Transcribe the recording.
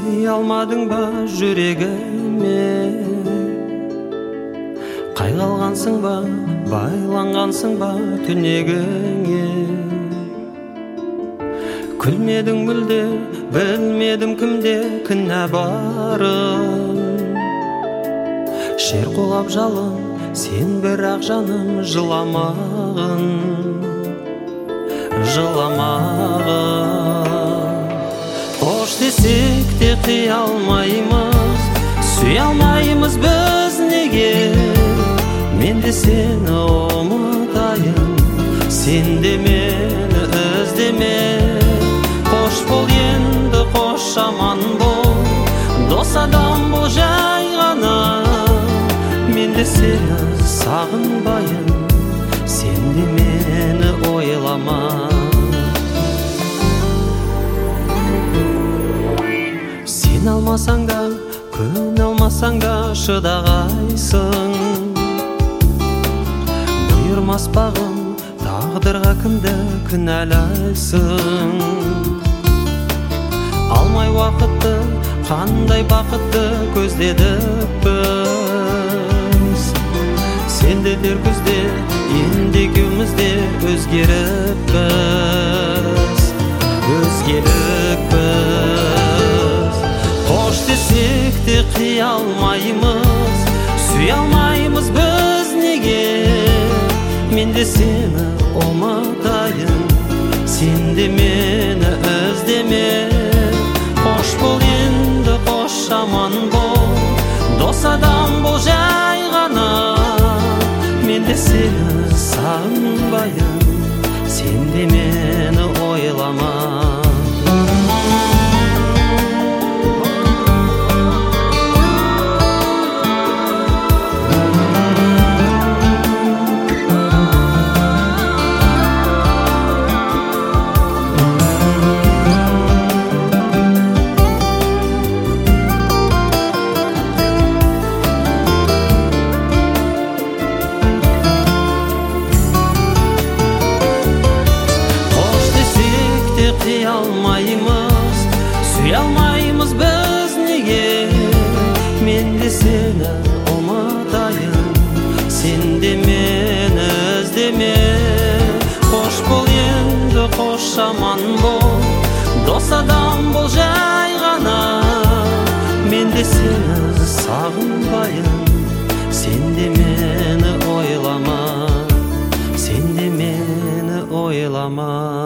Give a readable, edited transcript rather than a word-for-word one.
сүй алмадың ба жүрегіме? Қайғалғансың ба, байланғансың ба түнегіңе? Күлмедің мүлде, білмедім кімде кінә барын. Шер қолап жалын, сен бірақ жаным жыламағын. Қош десек те қия алмаймыз, сүй алмаймыз біз неге? Мен де сені ұмытайын, сен де мені іздеме. Қош бол енді, қош аман бол, дос адам бұл жай ғана. Мен де сені сағынбайын, сен де мені ойлама. Сен алмасаң да, күн алмасаң да шыдағайсың. Бұйырмас бағым, тағдырға кімді кінәлайсың? Алмай уақытты, қандай бақытты көздедік біз. Сендерлер күзде, енді екеумізде өзгеріппіз. Қош десек те қия алмаймыз, сүй алмаймыз біз неге? Мен де сені ұмытайын, сен де мені іздеме. Қош бол енді, қош аман бол, дос адам бұл жай ғана. Мен де сені сағынбайын, сен де мені ойлама. Қия алмаймыз, сүй алмаймыз біз неге? Мен де сені ұмытайын, сен де мені іздеме. Қош бол енді, қош аман бол, дос адам бұл жай ғана. Мен де сені сағынбайын, сен де мені ойлама. Сен де мені ойлама.